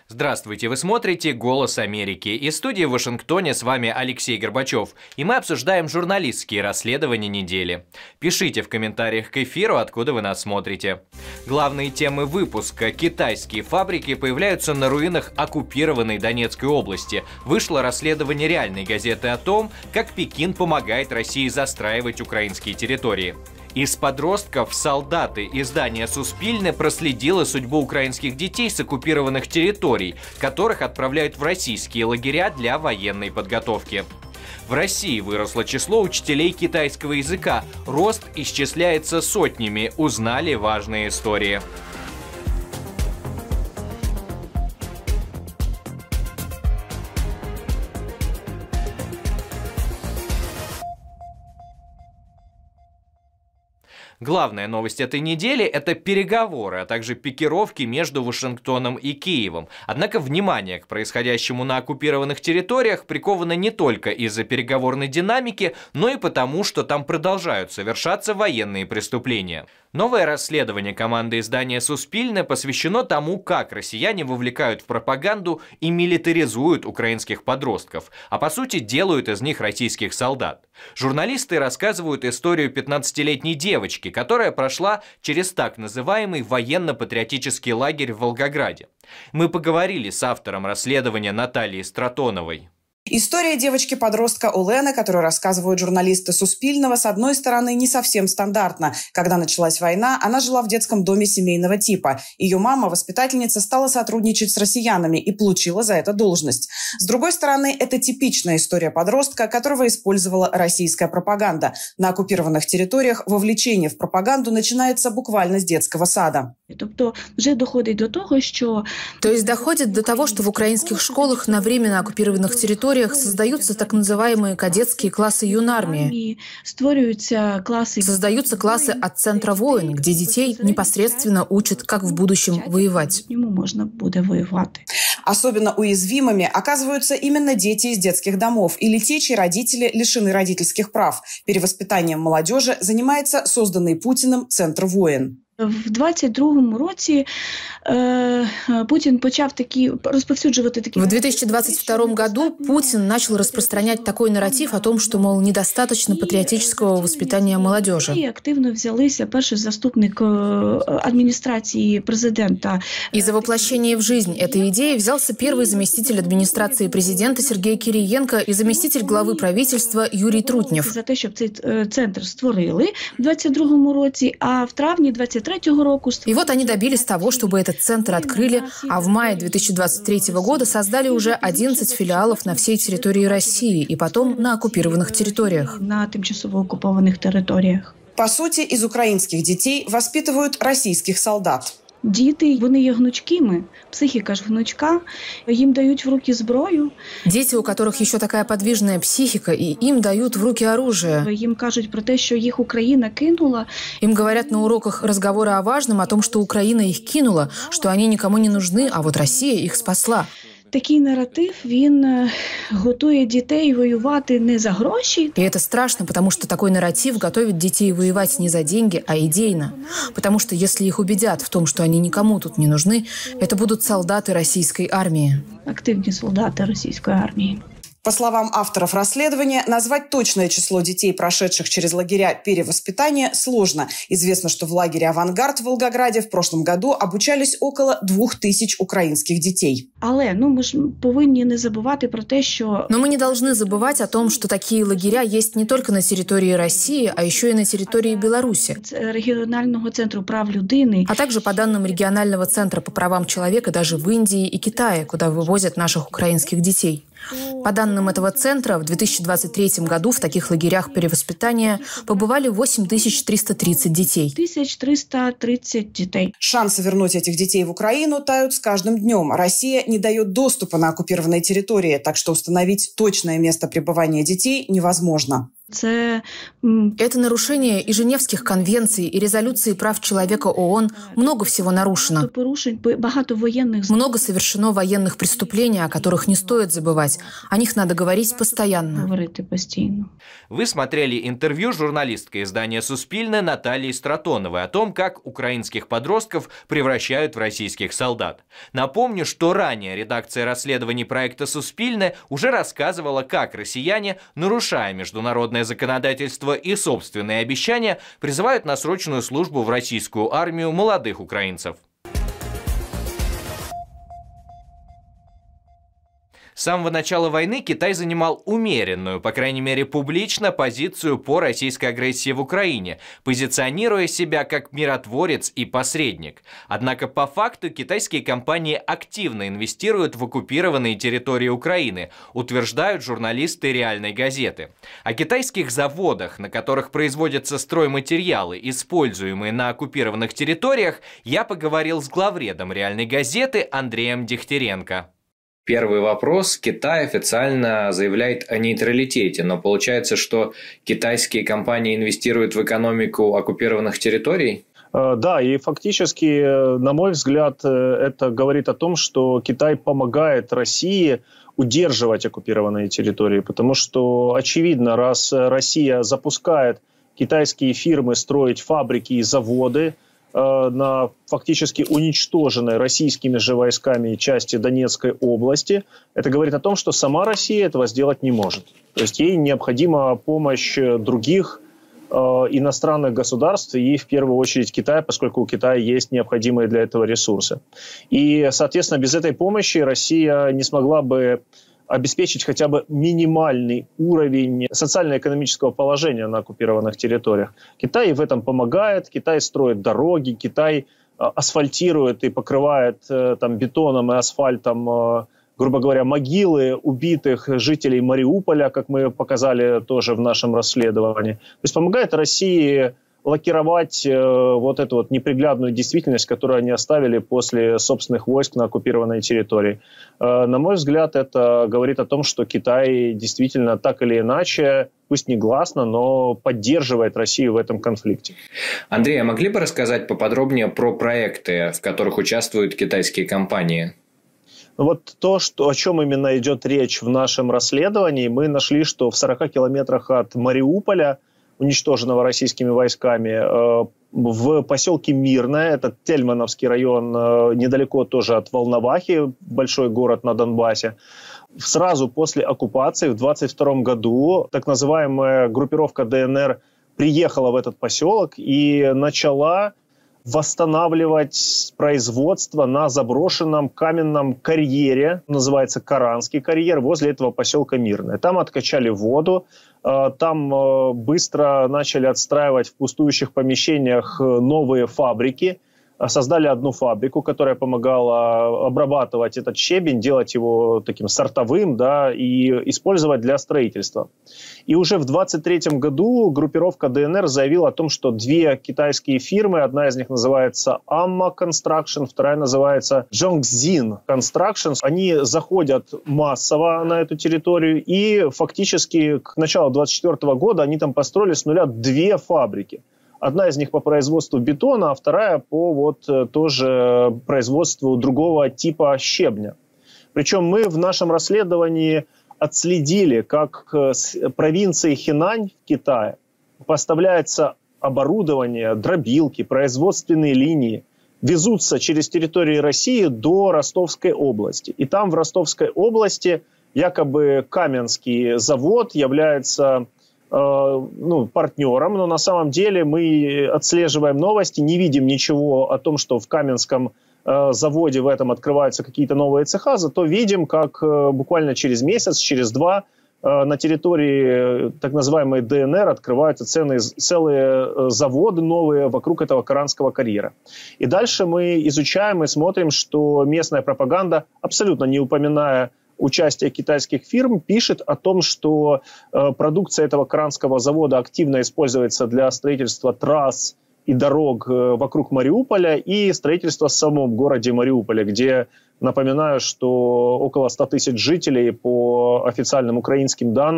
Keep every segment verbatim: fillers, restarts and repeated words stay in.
Здравствуйте, вы смотрите «Голос Америки». Из студии в Вашингтоне с вами Алексей Горбачев, и мы обсуждаем журналистские расследования недели. Пишите в комментариях к эфиру, откуда вы нас смотрите. Главные темы выпуска: китайские фабрики появляются на руинах оккупированной Донецкой области. Вышло расследование реальной газеты о том, как Пекин помогает России застраивать украинские территории. Из подростков солдаты издания «Суспильне» проследило судьбу украинских детей с оккупированных территорий, которых отправляют в российские лагеря для военной подготовки. В России выросло число учителей китайского языка. Рост исчисляется сотнями. Узнали важные истории. Главная новость этой недели – это переговоры, а также пикировки между Вашингтоном и Киевом. Однако внимание к происходящему на оккупированных территориях приковано не только из-за переговорной динамики, но и потому, что там продолжают совершаться военные преступления. Новое расследование команды издания «Суспильне» посвящено тому, как россияне вовлекают в пропаганду и милитаризуют украинских подростков, а по сути делают из них российских солдат. Журналисты рассказывают историю пятнадцатилетней девочки, которая прошла через так называемый военно-патриотический лагерь в Волгограде. Мы поговорили с автором расследования Натальей Стратоновой. История девочки-подростка Олены, которую рассказывают журналисты Суспильного, с одной стороны, не совсем стандартна. Когда началась война, она жила в детском доме семейного типа. Ее мама, воспитательница, стала сотрудничать с россиянами и получила за это должность. С другой стороны, это типичная история подростка, которого использовала российская пропаганда. На оккупированных территориях вовлечение в пропаганду начинается буквально с детского сада. То есть доходит до того, что в украинских школах на временно оккупированных территориях создаются так называемые кадетские классы юнармии. Создаются классы от центра войн, где детей непосредственно учат, как в будущем воевать. Особенно уязвимыми оказываются именно дети из детских домов или те, чьи родители лишены родительских прав. Перевоспитанием молодежи занимается созданный Путиным Центр воїн. В двадцять другому році э, Путин почав такі розповсюджувати такі. В две тысячи двадцать втором году Путин начал распространять такой нарратив о том, что, мол, недостаточно патриотического воспитания молодежи. И активно взялися перший заступник администрации президента. И за воплощение в жизнь этой идеи взялся первый заместитель администрации президента Сергей Кириенко и заместитель главы правительства Юрий Трутнев. За те, щоб цей центр створили в двадцять другому році, а в травні двадцять третьего року. И вот они добились того, чтобы этот центр открыли, а в мае две тысячи двадцать третьего года создали уже одиннадцать филиалов на всей территории России и потом на оккупированных территориях. На тимчасово оккупованных территориях. По сути, из украинских детей воспитывают российских солдат. Діти, вони є гнучкими, психіка ж гнучка, їм дають в руки зброю. Дети, у которых еще такая подвижная психика, и им дают в руки оружие. Їм кажуть про те, що їх Україна кинула. Им говорят на уроках разговора о важном, о том, что Украина их кинула, что они никому не нужны, а вот Россия их спасла. Такий наратив, він готує дітей воювати не за гроші. И это страшно, потому что такой нарратив готовит детей воевать не за деньги, а идейно. Потому что если их убедят в том, что они никому тут не нужны, это будут солдаты российской армии. Активные солдаты российской армии. По словам авторов расследования, назвать точное число детей, прошедших через лагеря перевоспитания, сложно. Известно, что в лагере «Авангард» в Волгограде в прошлом году обучались около двух тысяч украинских детей. Але, ну, мы ж повинні не забывать про то, что... Но мы не должны забывать о том, что такие лагеря есть не только на территории России, а еще и на территории Беларуси. Регионального центра прав людини. А также по данным регионального центра по правам человека даже в Индии и Китае, куда вывозят наших украинских детей. По данным этого центра, в две тысячи двадцать третьем году в таких лагерях перевоспитания побывали восемь тысяч триста тридцать детей. тысяча триста тридцать детей. Шансы вернуть этих детей в Украину тают с каждым днем. Россия не дает доступа на оккупированные территории, так что установить точное место пребывания детей невозможно. Это нарушение и Женевских конвенций, и резолюции прав человека ООН. Много всего нарушено. Много совершено военных преступлений, о которых не стоит забывать. О них надо говорить постоянно. Вы смотрели интервью журналисткой издания «Суспильне» Натальи Стратоновой о том, как украинских подростков превращают в российских солдат. Напомню, что ранее редакция расследований проекта «Суспильне» уже рассказывала, как россияне, нарушая международное законодательство и собственные обещания, призывают на срочную службу в российскую армию молодых украинцев. С самого начала войны Китай занимал умеренную, по крайней мере публично, позицию по российской агрессии в Украине, позиционируя себя как миротворец и посредник. Однако по факту китайские компании активно инвестируют в оккупированные территории Украины, утверждают журналисты «Реальной газеты». О китайских заводах, на которых производятся стройматериалы, используемые на оккупированных территориях, я поговорил с главредом «Реальной газеты» Андреем Дегтяренко. Первый вопрос. Китай официально заявляет о нейтралитете, но получается, что китайские компании инвестируют в экономику оккупированных территорий? Да, и фактически, на мой взгляд, это говорит о том, что Китай помогает России удерживать оккупированные территории, потому что, очевидно, раз Россия запускает китайские фирмы строить фабрики и заводы на фактически уничтоженной российскими же войсками части Донецкой области, это говорит о том, что сама Россия этого сделать не может. То есть ей необходима помощь других э, иностранных государств, и в первую очередь Китая, поскольку у Китая есть необходимые для этого ресурсы. И, соответственно, без этой помощи Россия не смогла бы обеспечить хотя бы минимальный уровень социально-экономического положения на оккупированных территориях. Китай в этом помогает, Китай строит дороги, Китай асфальтирует и покрывает там, бетоном и асфальтом, грубо говоря, могилы убитых жителей Мариуполя, как мы показали тоже в нашем расследовании. То есть помогает России лакировать э, вот эту вот неприглядную действительность, которую они оставили после собственных войск на оккупированной территории. Э, на мой взгляд, это говорит о том, что Китай действительно так или иначе, пусть не гласно, но поддерживает Россию в этом конфликте. Андрей, а могли бы рассказать поподробнее про проекты, в которых участвуют китайские компании? Вот то, что, о чем именно идет речь в нашем расследовании, мы нашли, что в сорока километрах от Мариуполя, уничтоженного российскими войсками, в поселке Мирное, это Тельмановский район, недалеко тоже от Волновахи, большой город на Донбассе. Сразу после оккупации в двадцать втором году так называемая группировка ДНР приехала в этот поселок и начала восстанавливать производство на заброшенном каменном карьере, называется Каранский карьер, возле этого поселка Мирное. Там откачали воду, там быстро начали отстраивать в пустующих помещениях новые фабрики, создали одну фабрику, которая помогала обрабатывать этот щебень, делать его таким сортовым, да, и использовать для строительства. И уже в двадцать третьем году группировка ДНР заявила о том, что две китайские фирмы, одна из них называется Amma Construction, вторая называется Zhongxin Construction, они заходят массово на эту территорию, и фактически к началу двадцать четвёртого года они там построили с нуля две фабрики. Одна из них по производству бетона, а вторая по вот тоже производству другого типа щебня. Причем мы в нашем расследовании отследили, как с провинции Хинань в Китае поставляется оборудование, дробилки, производственные линии, везутся через территорию России до Ростовской области. И там в Ростовской области якобы Каменский завод является ну, партнером, но на самом деле мы отслеживаем новости, не видим ничего о том, что в Каменском э, заводе в этом открываются какие-то новые цеха, зато видим, как э, буквально через месяц, через два э, на территории так называемой ДНР открываются ценные, целые заводы новые вокруг этого Каранского карьера. И дальше мы изучаем и смотрим, что местная пропаганда, абсолютно не упоминая участие китайских фирм, пишет о том, что э, продукция этого Каранского завода активно используется для строительства трасс и дорог э, вокруг Мариуполя и строительства в самом городе Мариуполе, где, напоминаю, что около ста тысяч жителей по официальным украинским данным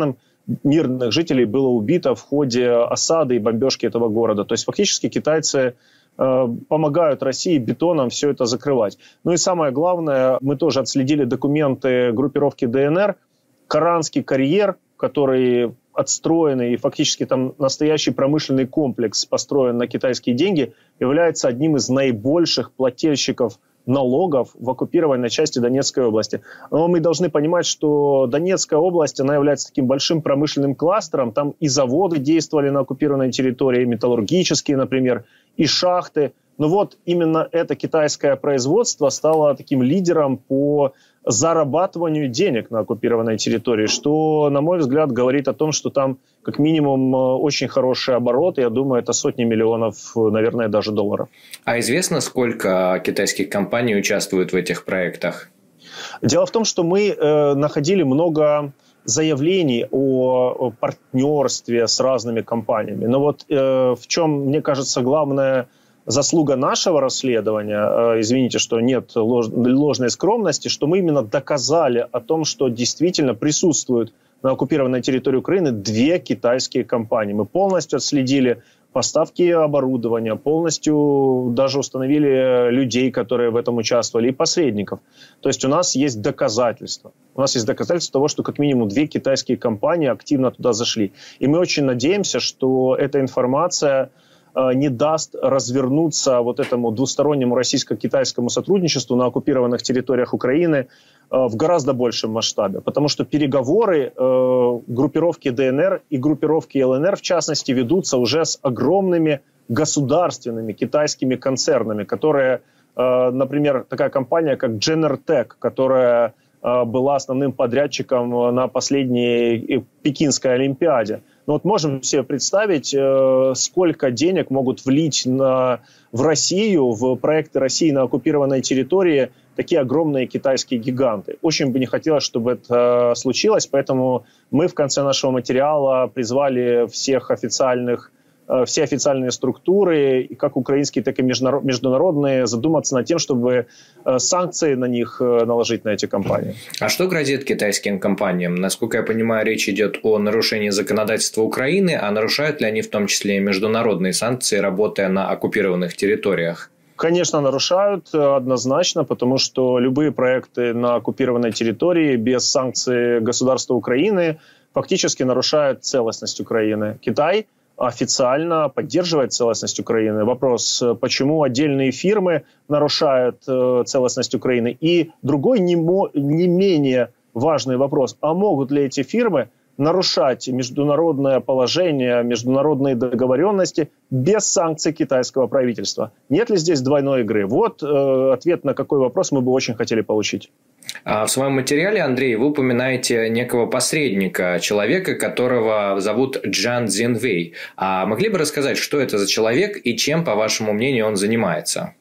мирных жителей было убито в ходе осады и бомбежки этого города. То есть фактически китайцы э, помогают России бетоном все это закрывать. Ну и самое главное, мы тоже отследили документы группировки ДНР, Коранский карьер, который отстроенный и фактически там настоящий промышленный комплекс, построен на китайские деньги, является одним из наибольших плательщиков налогов в оккупированной части Донецкой области. Но мы должны понимать, что Донецкая область, она является таким большим промышленным кластером. Там и заводы действовали на оккупированной территории, металлургические, например, и шахты. Но вот именно это китайское производство стало таким лидером по зарабатыванию денег на оккупированной территории, что, на мой взгляд, говорит о том, что там как минимум очень хороший оборот. Я думаю, это сотни миллионов, наверное, даже долларов. А известно, сколько китайских компаний участвуют в этих проектах? Дело в том, что мы э, находили много заявлений о партнерстве с разными компаниями. Но вот э, в чем, мне кажется, главное заслуга нашего расследования, извините, что нет лож, ложной скромности, что мы именно доказали о том, что действительно присутствуют на оккупированной территории Украины две китайские компании. Мы полностью отследили поставки оборудования, полностью даже установили людей, которые в этом участвовали, и посредников. То есть у нас есть доказательства. У нас есть доказательства того, что как минимум две китайские компании активно туда зашли. И мы очень надеемся, что эта информация не даст развернуться вот этому двустороннему российско-китайскому сотрудничеству на оккупированных территориях Украины в гораздо большем масштабе. Потому что переговоры э, группировки ДНР и группировки ЛНР, в частности, ведутся уже с огромными государственными китайскими концернами, которые, э, например, такая компания, как Genertech, которая э, была основным подрядчиком на последней Пекинской Олимпиаде. Но вот можем себе представить, э, сколько денег могут влить на, в Россию, в проекты России на оккупированной территории такие огромные китайские гиганты. Очень бы не хотелось, чтобы это случилось, поэтому мы в конце нашего материала призвали всех официальных, э, все официальные структуры, как украинские, так и международные, задуматься над тем, чтобы э, санкции на них э, наложить, на эти компании. А что грозит китайским компаниям? Насколько я понимаю, речь идет о нарушении законодательства Украины, а нарушают ли они в том числе и международные санкции, работая на оккупированных территориях? Конечно, нарушают однозначно, потому что любые проекты на оккупированной территории без санкций государства Украины фактически нарушают целостность Украины. Китай официально поддерживает целостность Украины. Вопрос, почему отдельные фирмы нарушают целостность Украины? И другой, не, мо- не менее важный вопрос, а могут ли эти фирмы нарушать международное положение, международные договоренности без санкций китайского правительства? Нет ли здесь двойной игры? Вот э, ответ на какой вопрос мы бы очень хотели получить. А в своем материале, Андрей, вы упоминаете некого посредника, человека, которого зовут Джан Цзиньвэй. А могли бы рассказать, что это за человек и чем, по вашему мнению, он занимается?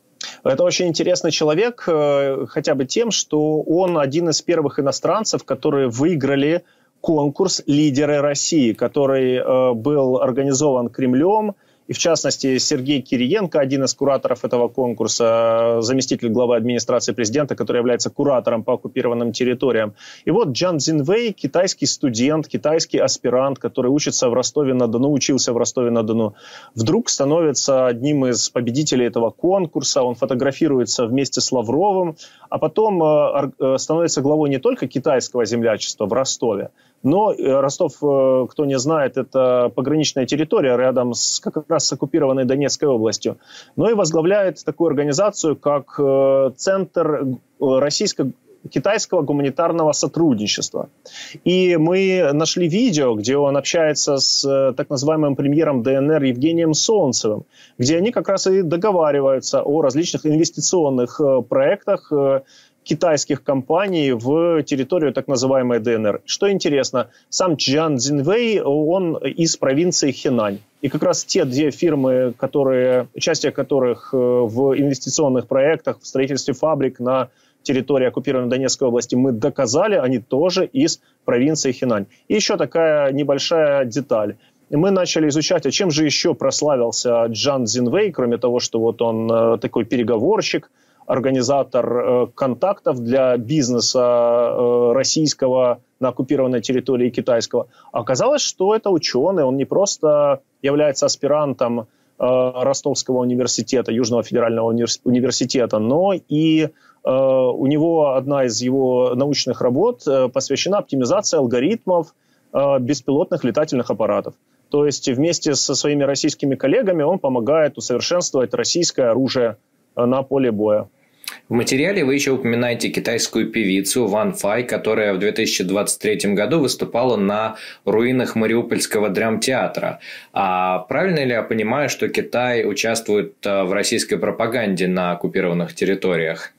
Это очень интересный человек, э, хотя бы тем, что он один из первых иностранцев, которые выиграли конкурс «Лидеры России», который э, был организован Кремлем. И, в частности, Сергей Кириенко, один из кураторов этого конкурса, заместитель главы администрации президента, который является куратором по оккупированным территориям. И вот Джан Цзиньвэй, китайский студент, китайский аспирант, который учится в Ростове-на-Дону, учился в Ростове-на-Дону, вдруг становится одним из победителей этого конкурса. Он фотографируется вместе с Лавровым, а потом э, становится главой не только китайского землячества в Ростове, но Ростов, кто не знает, это пограничная территория рядом с как раз с оккупированной Донецкой областью, но и возглавляет такую организацию, как Центр российско-китайского гуманитарного сотрудничества. И мы нашли видео, где он общается с так называемым премьером ДНР Евгением Солнцевым, где они как раз и договариваются о различных инвестиционных проектах китайских компаний в территорию так называемой ДНР. Что интересно, сам Джан Цзиньвэй, он из провинции Хэнань. И как раз те две фирмы, которые, участие которых в инвестиционных проектах, в строительстве фабрик на территории оккупированной Донецкой области мы доказали, они тоже из провинции Хэнань. И еще такая небольшая деталь. Мы начали изучать, а чем же еще прославился Джан Цзиньвэй, кроме того, что вот он такой переговорщик, организатор э, контактов для бизнеса э, российского на оккупированной территории китайского. А оказалось, что это ученый, он не просто является аспирантом э, Ростовского университета, Южного федерального универс- университета, но и э, у него одна из его научных работ э, посвящена оптимизации алгоритмов э, беспилотных летательных аппаратов. То есть вместе со своими российскими коллегами он помогает усовершенствовать российское оружие э, на поле боя. В материале вы еще упоминаете китайскую певицу Ван Фай, которая в две тысячи двадцать третьем году выступала на руинах Мариупольского драмтеатра. А правильно ли я понимаю, что Китай участвует в российской пропаганде на оккупированных территориях?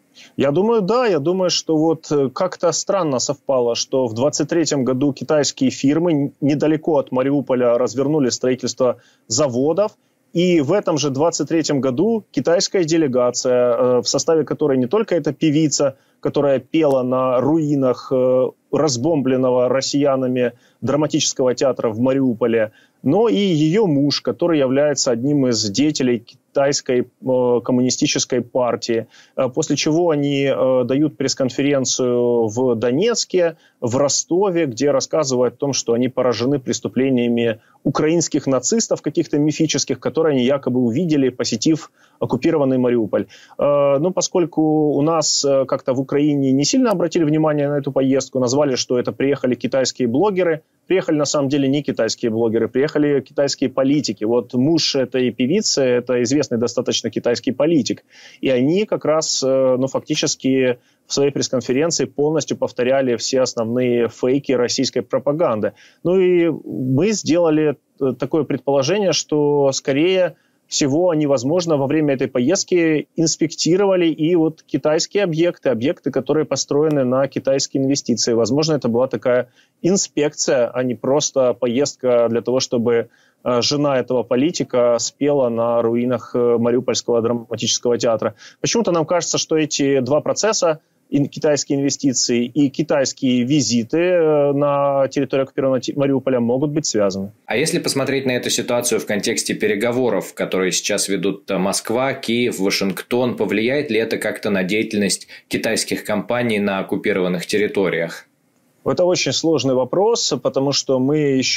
Я думаю, да. Я думаю, что вот как-то странно совпало, что в двадцать третьем году китайские фирмы недалеко от Мариуполя развернули строительство заводов. И в этом же двадцать третьем году китайская делегация, в составе которой не только эта певица, которая пела на руинах разбомбленного россиянами драматического театра в Мариуполе, но и ее муж, который является одним из деятелей китайской коммунистической партии. После чего они дают пресс-конференцию в Донецке, в Ростове, где рассказывают о том, что они поражены преступлениями украинских нацистов, каких-то мифических, которые они якобы увидели, посетив оккупированный Мариуполь. Но поскольку у нас как-то в Украине не сильно обратили внимание на эту поездку, назвали, что это приехали китайские блогеры, приехали на самом деле не китайские блогеры, приехали китайские политики. Вот муж этой певицы – это известный достаточно китайский политик. И они как раз, ну, фактически в своей пресс-конференции полностью повторяли все основные фейки российской пропаганды. Ну и мы сделали такое предположение, что скорее всего они, возможно, во время этой поездки инспектировали и вот китайские объекты, объекты, которые построены на китайские инвестиции. Возможно, это была такая инспекция, а не просто поездка для того, чтобы жена этого политика спела на руинах Мариупольского драматического театра. Почему-то нам кажется, что эти два процесса, китайские инвестиции и китайские визиты на территорию оккупированного Мариуполя, могут быть связаны. А если посмотреть на эту ситуацию в контексте переговоров, которые сейчас ведут Москва, Киев, Вашингтон, повлияет ли это как-то на деятельность китайских компаний на оккупированных территориях? Это очень сложный вопрос, потому что мы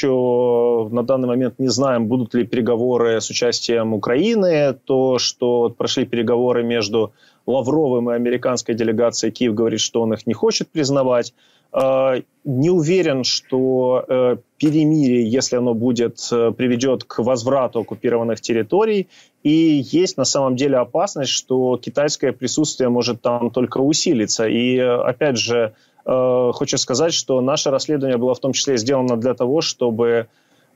еще на данный момент не знаем, будут ли переговоры с участием Украины. То, что прошли переговоры между Лавровым и американской делегацией, Киев говорит, что он их не хочет признавать. Не уверен, что перемирие, если оно будет, приведет к возврату оккупированных территорий. И есть на самом деле опасность, что китайское присутствие может там только усилиться. И опять же, хочу сказать, что наше расследование было в том числе сделано для того, чтобы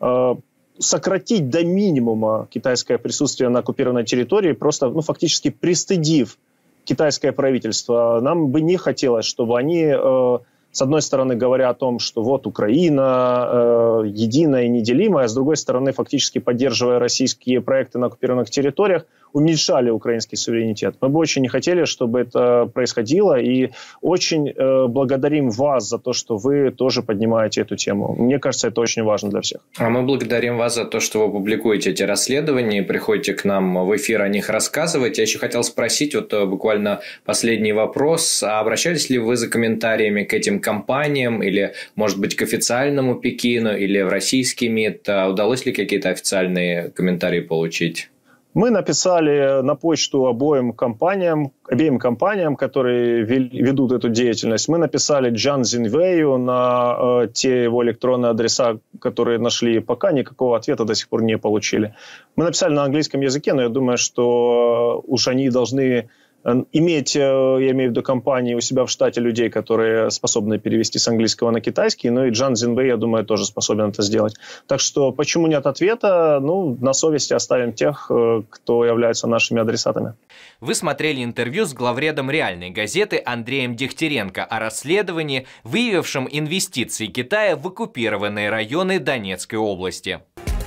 сократить до минимума китайское присутствие на оккупированной территории, просто, ну, фактически пристыдив китайское правительство. Нам бы не хотелось, чтобы они, э, с одной стороны, говоря о том, что вот Украина э, единая и неделимая, а с другой стороны, фактически поддерживая российские проекты на оккупированных территориях, уменьшали украинский суверенитет. Мы бы очень не хотели, чтобы это происходило, и очень э, благодарим вас за то, что вы тоже поднимаете эту тему. Мне кажется, это очень важно для всех. А мы благодарим вас за то, что вы публикуете эти расследования, приходите к нам в эфир о них рассказывать. Я еще хотел спросить, вот буквально последний вопрос. А обращались ли вы за комментариями к этим компаниям, или, может быть, к официальному Пекину, или в российский МИД? Удалось ли какие-то официальные комментарии получить? Мы написали на почту обоим компаниям, обеим компаниям, которые ведут эту деятельность. Мы написали Джан Зинвею на э, те его электронные адреса, которые нашли. Пока никакого ответа до сих пор не получили. Мы написали на английском языке, но я думаю, что уж они должны иметь, я имею в виду компании у себя в штате людей, которые способны перевести с английского на китайский. Ну и Джан Зинвей, я думаю, тоже способен это сделать. Так что почему нет ответа? Ну, на совести оставим тех, кто является нашими адресатами. Вы смотрели интервью с главредом «Реальной газеты» Андреем Дегтяренко о расследовании, выявившем инвестиции Китая в оккупированные районы Донецкой области.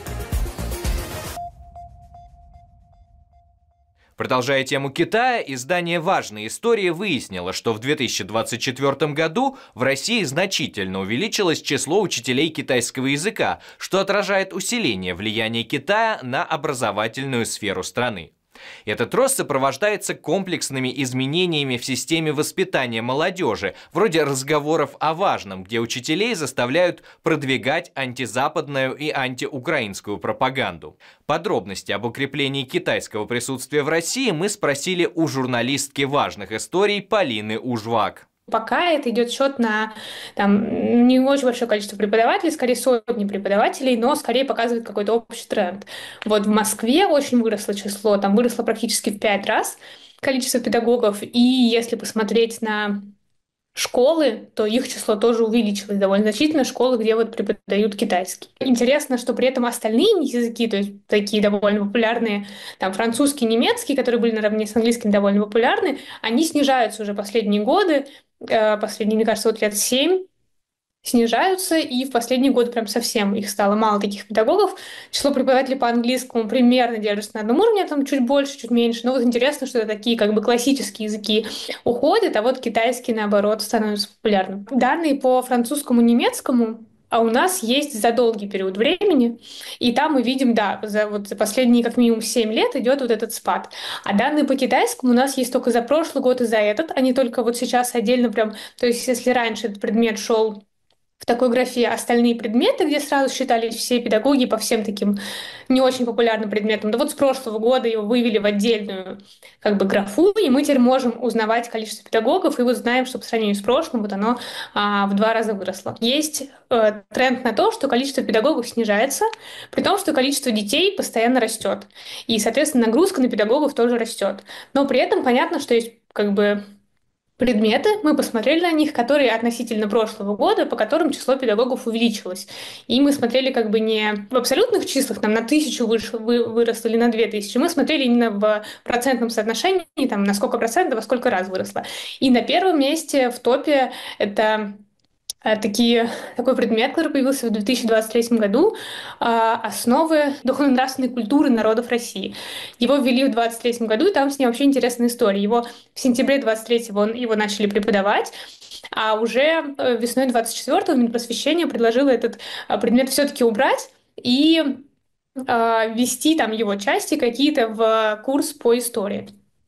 Продолжая тему Китая, издание «Важные истории» выяснило, что в две тысячи двадцать четвёртом году в России значительно увеличилось число учителей китайского языка, что отражает усиление влияния Китая на образовательную сферу страны. Этот рост сопровождается комплексными изменениями в системе воспитания молодежи, вроде разговоров о важном, где учителей заставляют продвигать антизападную и антиукраинскую пропаганду. Подробности об укреплении китайского присутствия в России мы спросили у журналистки важных историй Полины Ужвак. Пока это идет счет на там, не очень большое количество преподавателей, скорее сотни преподавателей, но скорее показывает какой-то общий тренд. Вот в Москве очень выросло число, там выросло практически в пять раз количество педагогов, и если посмотреть на школы, то их число тоже увеличилось довольно значительно, школы, где вот преподают китайский. Интересно, что при этом остальные языки, то есть такие довольно популярные, там французский, немецкий, которые были наравне с английским довольно популярны, они снижаются уже последние годы, э, последние, мне кажется, вот лет семь, снижаются, и в последние годы прям совсем их стало мало таких педагогов. Число преподавателей по английскому примерно держится на одном уровне, там чуть больше, чуть меньше. Но вот интересно, что такие как бы классические языки уходят, а вот китайский, наоборот, становится популярным. Данные по французскому, немецкому а у нас есть за долгий период времени, и там мы видим, да, за, вот, за последние как минимум семь лет идет вот этот спад. А данные по китайскому у нас есть только за прошлый год и за этот, а не только вот сейчас отдельно прям, то есть если раньше этот предмет шел в такой графе остальные предметы, где сразу считались все педагоги по всем таким не очень популярным предметам. Да вот с прошлого года его вывели в отдельную как бы графу, и мы теперь можем узнавать количество педагогов, и вот знаем, что по сравнению с прошлым вот оно а, в два раза выросло. Есть э, тренд на то, что количество педагогов снижается, при том, что количество детей постоянно растет. И, соответственно, нагрузка на педагогов тоже растет. Но при этом понятно, что есть как бы предметы, мы посмотрели на них, которые относительно прошлого года, по которым число педагогов увеличилось. И мы смотрели как бы не в абсолютных числах, там на тысячу вышло, вы, выросло или на две тысячи, мы смотрели именно в процентном соотношении, там на сколько процентов, во сколько раз выросло. И на первом месте в топе это Такие, такой предмет, который появился в две тысячи двадцать третьем году, «Основы духовно-нравственной культуры народов России». Его ввели в двадцать третьем году, и там с ним вообще интересная история. Его в сентябре двадцать третьего его начали преподавать, а уже весной двадцать четвёртого Минпросвещение предложило этот предмет все-таки убрать и ввести там его части какие-то в курс по истории.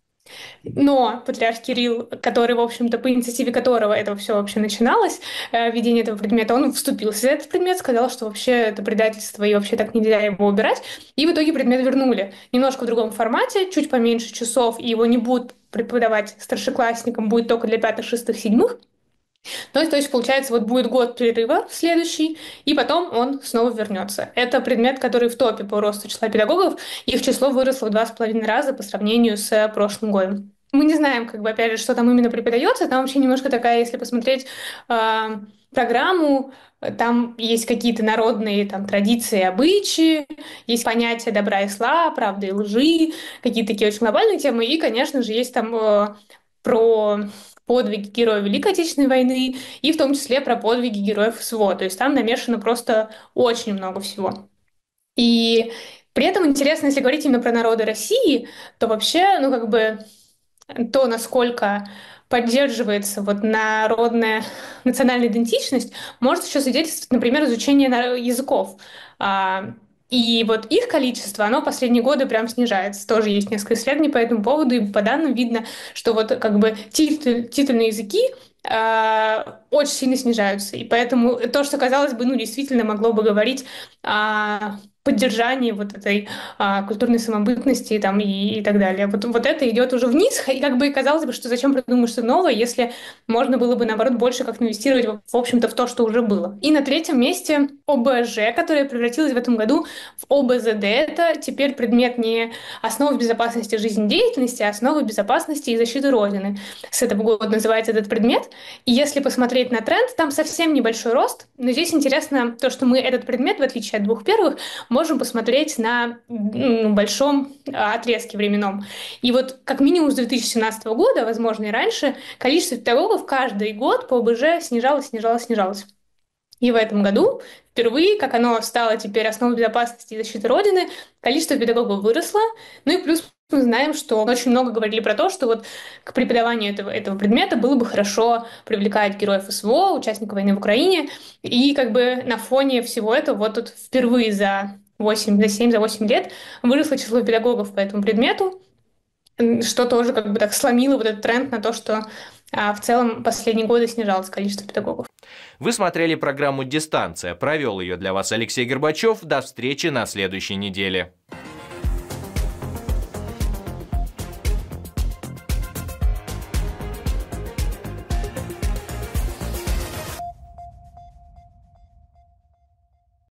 Но патриарх Кирилл, который, в общем-то, по инициативе которого это все вообще начиналось, введение этого предмета, он вступился за этот предмет, сказал, что вообще это предательство и вообще так нельзя его убирать. И в итоге предмет вернули. Немножко в другом формате, чуть поменьше часов, и его не будут преподавать старшеклассникам, будет только для пятых, шестых, седьмых. Ну, то есть, получается, вот будет год перерыва следующий, и потом он снова вернется. Это предмет, который в топе по росту числа педагогов, их число выросло в два с половиной раза по сравнению с прошлым годом. Мы не знаем, как бы, опять же, что там именно преподается. Там вообще немножко такая, если посмотреть э, программу, там есть какие-то народные там, традиции, обычаи, есть понятия добра и зла, правды и лжи, какие-то такие очень глобальные темы, и, конечно же, есть там э, про подвиги героев Великой Отечественной войны и в том числе про подвиги героев СВО. То есть там намешано просто очень много всего. И при этом интересно, если говорить именно про народы России, то вообще, ну как бы то, насколько поддерживается вот народная национальная идентичность, может еще свидетельствовать, например, изучение языков. И вот их количество, оно последние годы прям снижается. Тоже есть несколько исследований по этому поводу, и по данным видно, что вот как бы титуль, титульные языки э, очень сильно снижаются. И поэтому то, что, казалось бы, ну, действительно могло бы говорить о поддержании вот этой а, культурной самобытности там, и, и так далее. Вот, вот это идет уже вниз, и как бы казалось бы, что зачем придумать что-то новое, если можно было бы, наоборот, больше как инвестировать, в общем-то, в то, что уже было. И на третьем месте ОБЖ, которое превратилось в этом году в ОБЗД. Это теперь предмет не основы безопасности жизнедеятельности, а основы безопасности и защиты Родины. С этого года называется этот предмет. И если посмотреть на тренд, там совсем небольшой рост, но здесь интересно то, что мы этот предмет, в отличие от двух первых, можем посмотреть на ну, большом отрезке временном. И вот как минимум с две тысячи семнадцатого года, возможно и раньше, количество педагогов каждый год по ОБЖ снижалось, снижалось, снижалось. И в этом году впервые, как оно стало теперь основой безопасности и защиты Родины, количество педагогов выросло. Ну и плюс мы знаем, что очень много говорили про то, что вот к преподаванию этого, этого предмета было бы хорошо привлекать героев СВО, участников войны в Украине. И как бы на фоне всего этого вот тут впервые за восемь, за семь, за восемь лет выросло число педагогов по этому предмету. что тоже как бы так сломило вот этот тренд на то, что а, в целом последние годы снижалось количество педагогов. Вы смотрели программу «Дистанция». Провел ее для вас Алексей Горбачев. До встречи на следующей неделе.